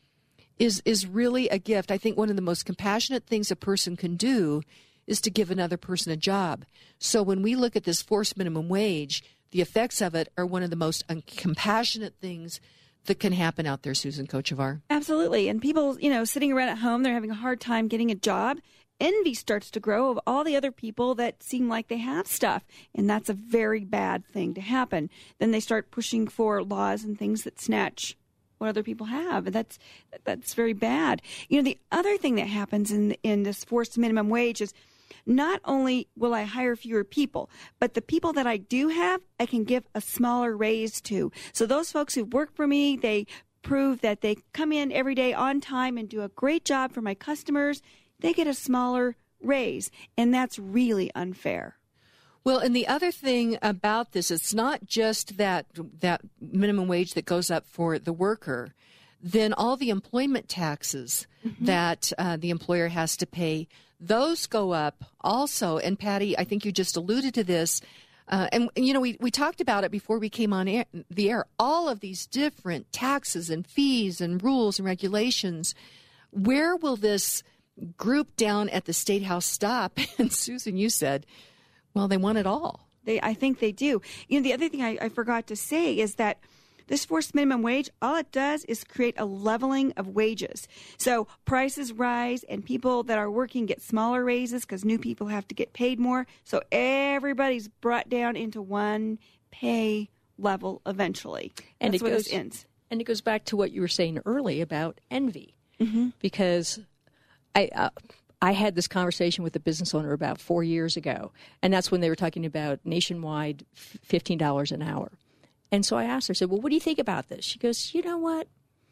is is really a gift. I think one of the most compassionate things a person can do is to give another person a job. So when we look at this forced minimum wage, the effects of it are one of the most compassionate things that can happen out there, Susan Kochevar. Absolutely. And people, you know, sitting around at home, they're having a hard time getting a job. Envy starts to grow of all the other people that seem like they have stuff. And that's a very bad thing to happen. Then they start pushing for laws and things that snatch what other people have. And that's that's very bad. You know, the other thing that happens in in this forced minimum wage is not only will I hire fewer people, but the people that I do have, I can give a smaller raise to. So those folks who work for me, they prove that they come in every day on time and do a great job for my customers, they get a smaller raise, and that's really unfair. Well, and the other thing about this, it's not just that that minimum wage that goes up for the worker. Then all the employment taxes mm-hmm. that uh, the employer has to pay, those go up also. And Patty, I think you just alluded to this. Uh, and, you know, we, we talked about it before we came on air, the air, all of these different taxes and fees and rules and regulations. Where will this group down at the State House stop? And Susan, you said, well, they want it all. They, I think they do. You know, the other thing I, I forgot to say is that this forced minimum wage, all it does is create a leveling of wages. So prices rise and people that are working get smaller raises because new people have to get paid more. So everybody's brought down into one pay level eventually. And That's it where goes, this ends. And it goes back to what you were saying early about envy. Mm-hmm. Because I... Uh, I had this conversation with a business owner about four years ago, and that's when they were talking about nationwide fifteen dollars an hour. And so I asked her, I said, well, what do you think about this? She goes, you know what?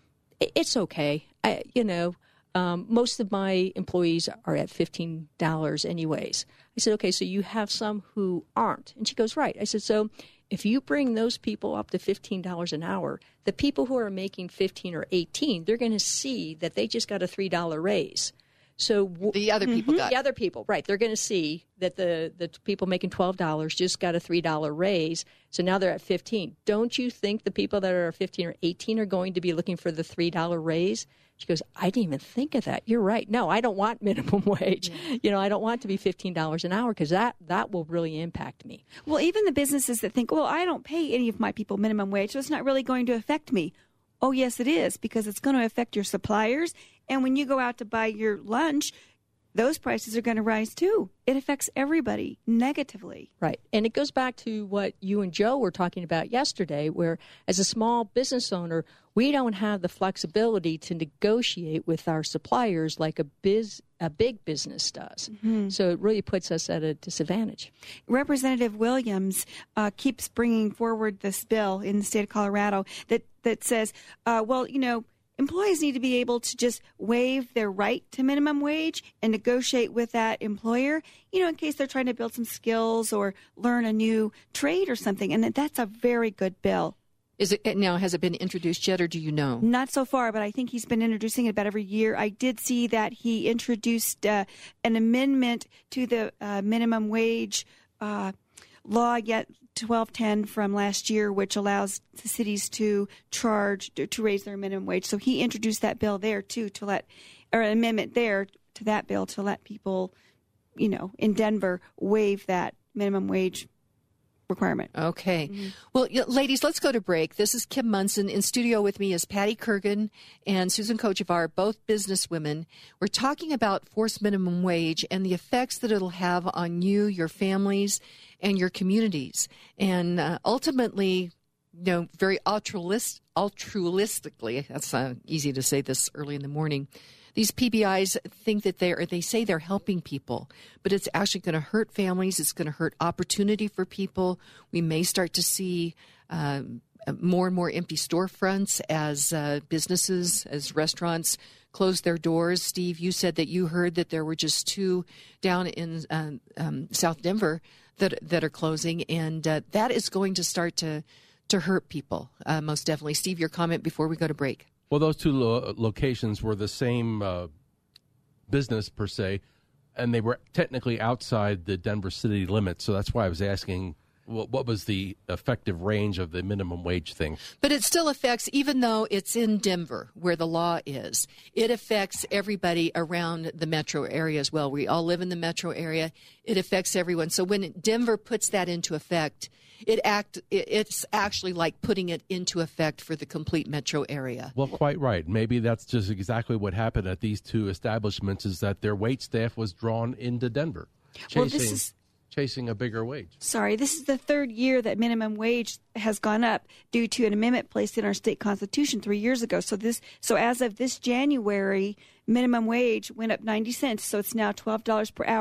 It's okay. I, you know, um, most of my employees are at fifteen dollars anyways. I said, okay, so you have some who aren't. And she goes, right. I said, so if you bring those people up to fifteen dollars an hour, the people who are making fifteen or eighteen, they're going to see that they just got a three dollar raise. So w- the other people mm-hmm. got the other people, right? They're going to see that the, the people making twelve dollars just got a three dollar raise. So now they're at fifteen. Don't you think the people that are fifteen or eighteen are going to be looking for the three dollar raise? She goes, I didn't even think of that. You're right. No, I don't want minimum wage. Yeah. You know, I don't want to be fifteen dollars an hour because that, that will really impact me. Well, even the businesses that think, well, I don't pay any of my people minimum wage, so it's not really going to affect me. Oh, yes, it is, because it's going to affect your suppliers. And when you go out to buy your lunch, those prices are going to rise too. It affects everybody negatively. Right. And it goes back to what you and Joe were talking about yesterday, where as a small business owner, we don't have the flexibility to negotiate with our suppliers like a biz a big business does. Mm-hmm. So it really puts us at a disadvantage. Representative Williams uh, keeps bringing forward this bill in the state of Colorado that, that says, uh, well, you know, employees need to be able to just waive their right to minimum wage and negotiate with that employer, you know, in case they're trying to build some skills or learn a new trade or something. And that's a very good bill. Is it now? Has it been introduced yet, or do you know? Not so far, but I think he's been introducing it about every year. I did see that he introduced uh, an amendment to the uh, minimum wage uh, law, yet twelve ten from last year, which allows the cities to charge to, to raise their minimum wage. So he introduced that bill there too, to let, or an amendment there to that bill to let people, you know, in Denver waive that minimum wage requirement. Okay. Mm-hmm. Well, ladies, let's go to break. This is Kim Monson. In studio with me is Patty Kurgan and Susan Kochevar, both businesswomen. We're talking about forced minimum wage and the effects that it'll have on you, your families, and your communities. And uh, ultimately, you know, very altruist, altruistically, that's uh, easy to say this early in the morning, these P B Is think that they are, they say they're helping people, but it's actually going to hurt families. It's going to hurt opportunity for people. We may start to see uh, more and more empty storefronts as uh, businesses, as restaurants close their doors. Steve, you said that you heard that there were just two down in uh, um, South Denver that that are closing, and uh, that is going to start to to hurt people, uh, most definitely. Steve, your comment before we go to break. Well, those two lo- locations were the same uh, business per se, and they were technically outside the Denver city limits. So that's why I was asking what, what was the effective range of the minimum wage thing. But it still affects, even though it's in Denver where the law is, it affects everybody around the metro area as well. We all live in the metro area. It affects everyone. So when Denver puts that into effect, It act. It's actually like putting it into effect for the complete metro area. Well, quite right. Maybe that's just exactly what happened at these two establishments, is that their wait staff was drawn into Denver, chasing, well, this is, chasing a bigger wage. Sorry, this is the third year that minimum wage has gone up due to an amendment placed in our state constitution three years ago. So this, so as of this January, minimum wage went up ninety cents. So it's now twelve dollars per hour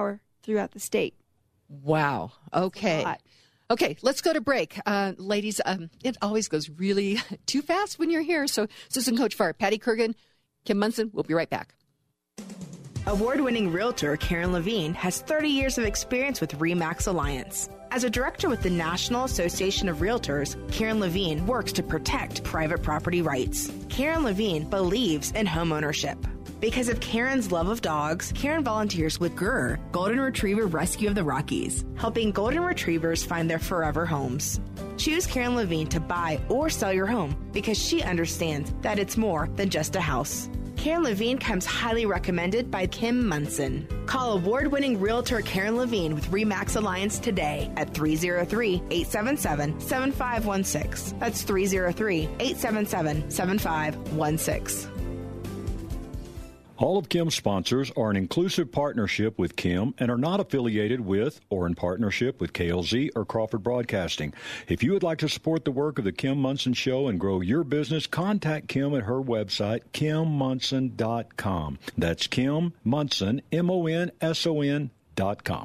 throughout the state. Wow. Okay. lot. Okay, let's go to break. Uh, ladies, um, it always goes really too fast when you're here. So, Susan Kochevar, Patty Kurgan, Kim Monson, we'll be right back. Award-winning realtor Karen Levine has thirty years of experience with RE/MAX Alliance. As a director with the National Association of Realtors, Karen Levine works to protect private property rights. Karen Levine believes in homeownership. Because of Karen's love of dogs, Karen volunteers with G R R, Golden Retriever Rescue of the Rockies, helping golden retrievers find their forever homes. Choose Karen Levine to buy or sell your home because she understands that it's more than just a house. Karen Levine comes highly recommended by Kim Monson. Call award-winning realtor Karen Levine with RE/MAX Alliance today at three oh three, eight seven seven, seven five one six. That's three oh three, eight seven seven, seven five one six. All of Kim's sponsors are an inclusive partnership with Kim and are not affiliated with or in partnership with K L Z or Crawford Broadcasting. If you would like to support the work of the Kim Monson Show and grow your business, contact Kim at her website, kim monson dot com. That's Kim Monson, M O N S O N dot com.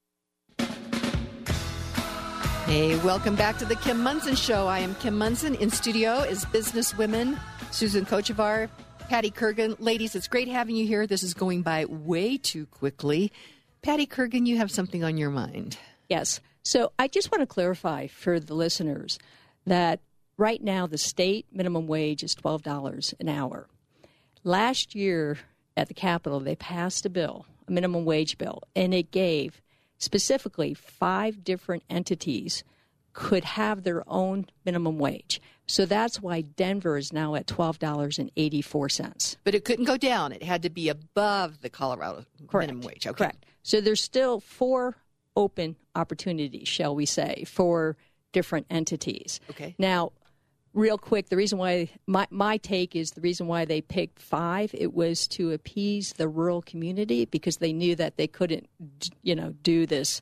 Hey, welcome back to the Kim Monson Show. I am Kim Monson. In studio is businesswomen Susan Kochevar, Patty Kurgan. Ladies, it's great having you here. This is going by way too quickly. Patty Kurgan, you have something on your mind. Yes. So I just want to clarify for the listeners that right now the state minimum wage is twelve dollars an hour. Last year at the Capitol, they passed a bill, a minimum wage bill, and it gave specifically five different entities could have their own minimum wage. So that's why Denver is now at twelve dollars and eighty-four cents. But it couldn't go down. It had to be above the Colorado Correct. minimum wage. Okay. Correct. So there's still four open opportunities, shall we say, for different entities. Okay. Now, real quick, the reason why, my, my take is the reason why they picked five, it was to appease the rural community because they knew that they couldn't, you know, do this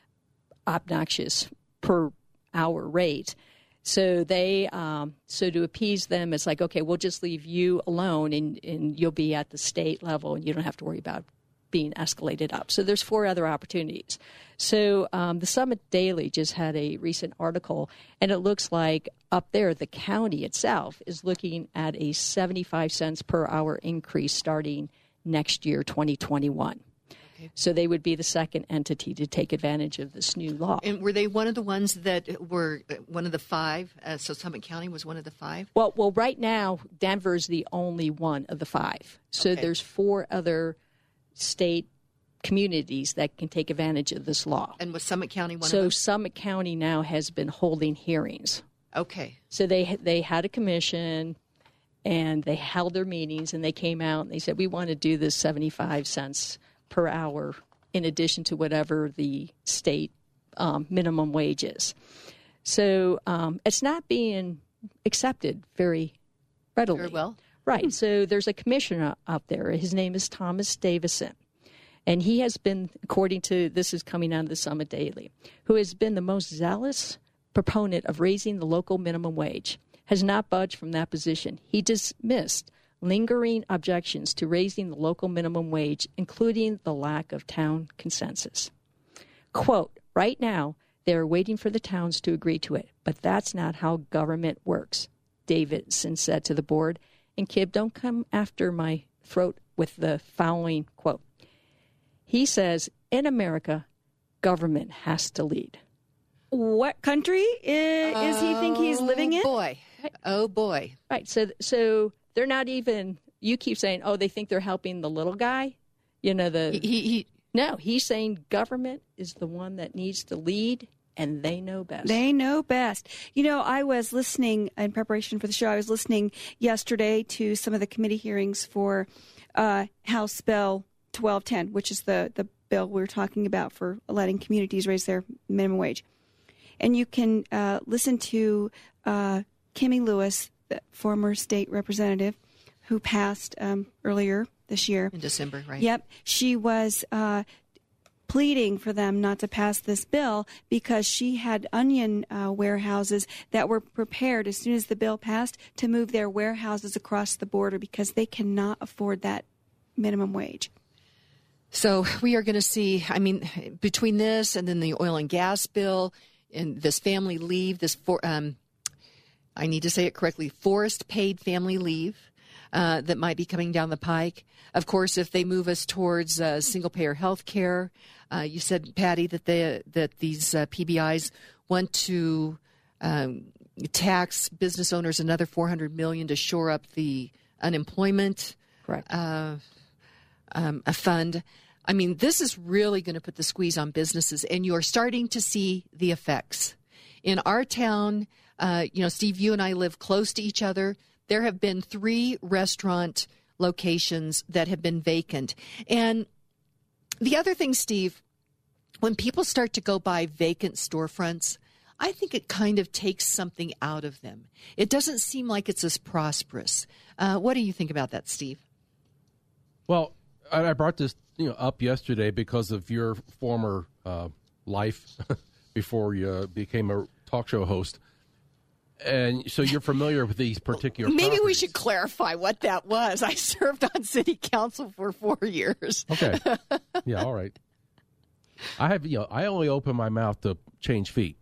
obnoxious per hour rate. So they, um, so to appease them, it's like, okay, we'll just leave you alone, and, and you'll be at the state level, and you don't have to worry about being escalated up. So there's four other opportunities. So um, the Summit Daily just had a recent article, and it looks like up there, the county itself is looking at a seventy-five cents per hour increase starting next year, twenty twenty-one. So they would be the second entity to take advantage of this new law. And were they one of the ones that were one of the five? Uh, so Summit County was one of the five? Well, well, right now, Denver's the only one of the five. So Okay. there's four other state communities that can take advantage of this law. And was Summit County one so of them? Summit County now has been holding hearings. Okay. So they they had a commission, and they held their meetings, and they came out and they said, we want to do this seventy-five cents per hour in addition to whatever the state um, minimum wage is. So um, it's not being accepted very readily. Very well. Right. So there's a commissioner out there. His name is Thomas Davison. And he has been, according to, this is coming out of the Summit Daily, who has been the most zealous proponent of raising the local minimum wage, has not budged from that position. He dismissed lingering objections to raising the local minimum wage, including the lack of town consensus. Quote, right now, they're waiting for the towns to agree to it, but that's not how government works, Davidson said to the board. And Kib, don't come after my throat with the following quote. He says, in America, government has to lead. What country is, is he think he's living in? Oh, boy. Oh, boy. Right. So, so they're not even, you keep saying, oh, they think they're helping the little guy. You know, the, He, he, no, he's saying government is the one that needs to lead, and they know best. They know best. You know, I was listening in preparation for the show. I was listening yesterday to some of the committee hearings for uh, House Bill twelve ten, which is the, the bill we were talking about for letting communities raise their minimum wage. And you can uh, listen to uh, Kimmy Lewis, the former state representative, who passed um, earlier this year. in December, right? Yep. She was uh, pleading for them not to pass this bill because she had onion uh, warehouses that were prepared as soon as the bill passed to move their warehouses across the border because they cannot afford that minimum wage. So we are going to see, I mean, between this and then the oil and gas bill and this family leave, this, for, um, I need to say it correctly, forced paid family leave uh, that might be coming down the pike. Of course, if they move us towards uh, single-payer health care, uh, you said, Patty, that they, that these uh, P B Is want to um, tax business owners another four hundred million dollars to shore up the unemployment Correct. Uh, um, a fund. I mean, this is really going to put the squeeze on businesses, and you're starting to see the effects. In our town, uh, you know, Steve, you and I live close to each other. There have been three restaurant locations that have been vacant. And the other thing, Steve, when people start to go by vacant storefronts, I think it kind of takes something out of them. It doesn't seem like it's as prosperous. Uh, what do you think about that, Steve? Well, I brought this you know, up yesterday because of your former uh, life before you became a talk show host. And so you're familiar with these particular Maybe properties. we should clarify what that was. I served on city council for four years. Okay. Yeah, all right. I have, you know, I only open my mouth to change feet.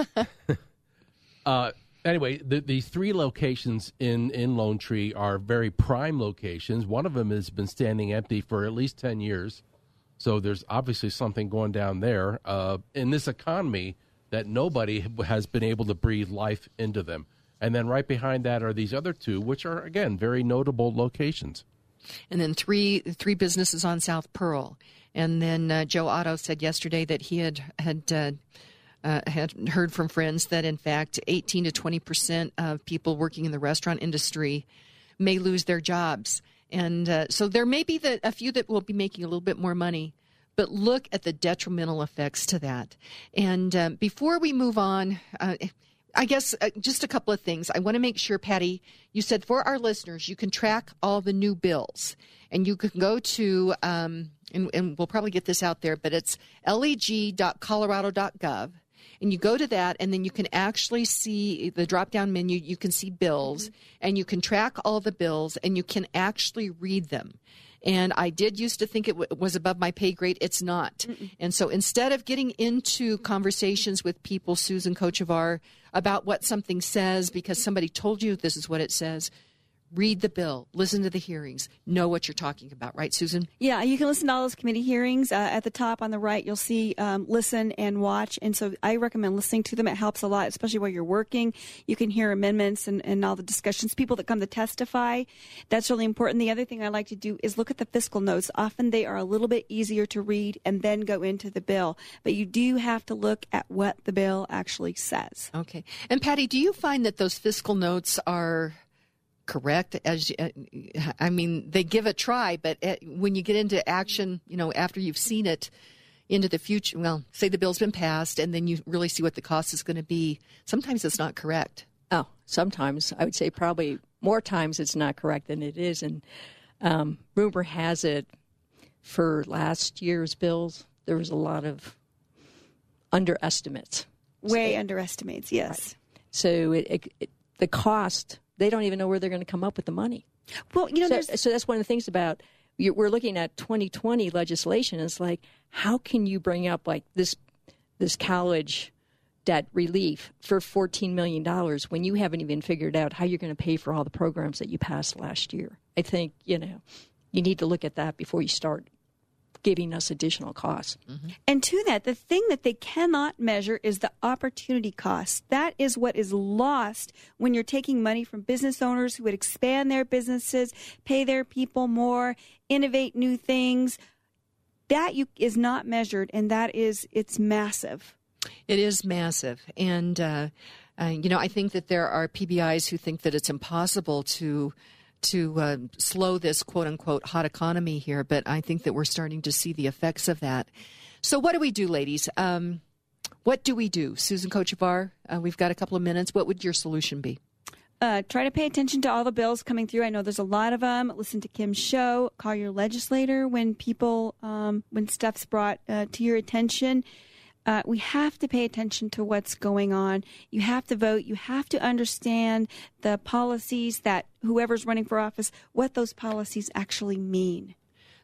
uh, anyway, the, these three locations in, in Lone Tree are very prime locations. One of them has been standing empty for at least ten years. So there's obviously something going down there. Uh, in this economy, that nobody has been able to breathe life into them. And then right behind that are these other two, which are, again, very notable locations. And then three three businesses on South Pearl. And then uh, Joe Otto said yesterday that he had had uh, uh, had heard from friends that, in fact, eighteen to twenty percent of people working in the restaurant industry may lose their jobs. And uh, so there may be the, a few that will be making a little bit more money. But look at the detrimental effects to that. And um, before we move on, uh, I guess uh, just a couple of things. I want to make sure, Patty, you said for our listeners, you can track all the new bills. And you can go to, um, and, and we'll probably get this out there, but it's leg dot colorado dot gov. And you go to that, and then you can actually see the drop-down menu. You can see bills, mm-hmm. and you can track all the bills, and you can actually read them. And I did used to think it w- was above my pay grade. It's not. Mm-mm. And so instead of getting into conversations with people, Susan Kochevar, about what something says because somebody told you this is what it says, read the bill, listen to the hearings, know what you're talking about. Right, Susan? Yeah, you can listen to all those committee hearings. Uh, at the top on the right, you'll see um, listen and watch. And so I recommend listening to them. It helps a lot, especially while you're working. You can hear amendments and, and all the discussions, people that come to testify. That's really important. The other thing I like to do is look at the fiscal notes. Often they are a little bit easier to read and then go into the bill. But you do have to look at what the bill actually says. Okay. And Patty, do you find that those fiscal notes are correct? As uh, I mean, they give a try, but uh, when you get into action, you know, after you've seen it into the future, well, say the bill's been passed, and then you really see what the cost is going to be, sometimes it's not correct. Oh, sometimes. I would say probably more times it's not correct than it is. And um, rumor has it for last year's bills, there was a lot of underestimates. Way so, underestimates, yes. Right. So it, it, it, the cost, they don't even know where they're going to come up with the money. Well, you know, so, there's... so that's one of the things about, we're looking at twenty twenty legislation. It's like, how can you bring up like this this college debt relief for fourteen million dollars when you haven't even figured out how you're going to pay for all the programs that you passed last year? I think, you know, you need to look at that before you start giving us additional costs. Mm-hmm. And to that, the thing that they cannot measure is the opportunity cost. That is what is lost when you're taking money from business owners who would expand their businesses, pay their people more, innovate new things. That you, is not measured, and that is, it's massive. It is massive. And, uh, uh, you know, I think that there are P B Is who think that it's impossible to to uh, slow this quote-unquote hot economy here, but I think that we're starting to see the effects of that. So what do we do, ladies? Um, what do we do? Susan Kochevar, uh, we've got a couple of minutes. What would your solution be? Uh, try to pay attention to all the bills coming through. I know there's a lot of them. Listen to Kim's show. Call your legislator when people, um, when stuff's brought uh, to your attention. Uh, we have to pay attention to what's going on. You have to vote. You have to understand the policies that whoever's running for office, what those policies actually mean.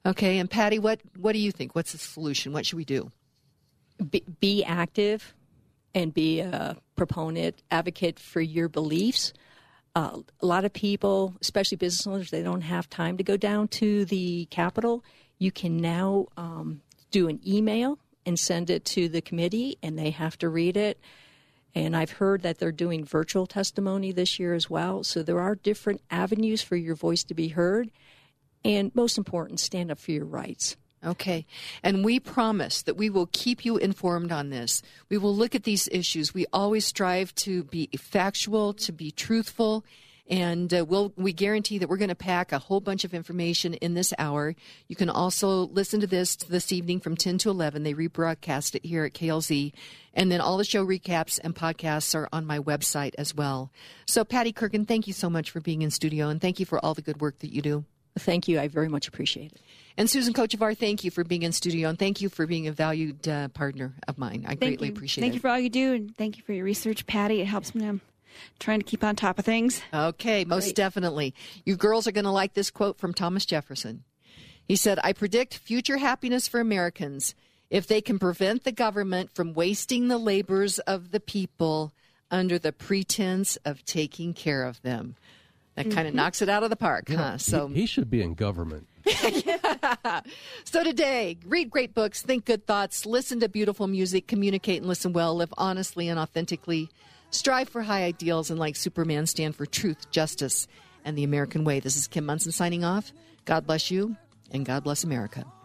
Okay, and Patty, what, what do you think? What's the solution? What should we do? Be, be active and be a proponent, advocate for your beliefs. Uh, a lot of people, especially business owners, they don't have time to go down to the Capitol. You can now um, do an email and send it to the committee, and they have to read it. And I've heard that they're doing virtual testimony this year as well. So there are different avenues for your voice to be heard. And most important, stand up for your rights. Okay. And we promise that we will keep you informed on this. We will look at these issues. We always strive to be factual, to be truthful, and uh, we'll, we guarantee that we're going to pack a whole bunch of information in this hour. You can also listen to this this evening from ten to eleven. They rebroadcast it here at K L Z. And then all the show recaps and podcasts are on my website as well. So, Patty Kurgan, thank you so much for being in studio, and thank you for all the good work that you do. Thank you. I very much appreciate it. And Susan Kochevar, thank you for being in studio, and thank you for being a valued uh, partner of mine. I thank greatly you. appreciate thank it. Thank you for all you do, and thank you for your research, Patty. It helps me. I'm trying to keep on top of things. Okay, most Great. definitely. You girls are going to like this quote from Thomas Jefferson. He said, "I predict future happiness for Americans if they can prevent the government from wasting the labors of the people under the pretense of taking care of them." That kind of mm-hmm. knocks it out of the park, you huh? Know, so he, he should be in government. yeah. So today, read great books, think good thoughts, listen to beautiful music, communicate and listen well, live honestly and authentically, strive for high ideals, and like Superman, stand for truth, justice, and the American way. This is Kim Monson signing off. God bless you, and God bless America.